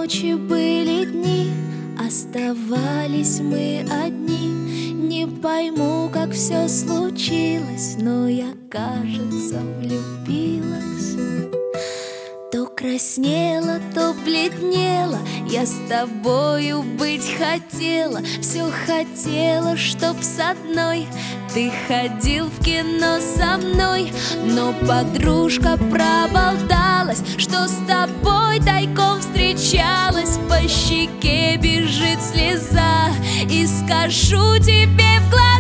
ночи, были дни, оставались мы одни. Не пойму, как все случилось, но я, кажется, влюбилась. То краснела, то бледнела, я с тобою быть хотела. Все хотела, чтоб с одной ты ходил в кино со мной. Но подружка проболталась, что с тобой тайком встречалась. По щеке бежит слеза, и скажу тебе в глаза: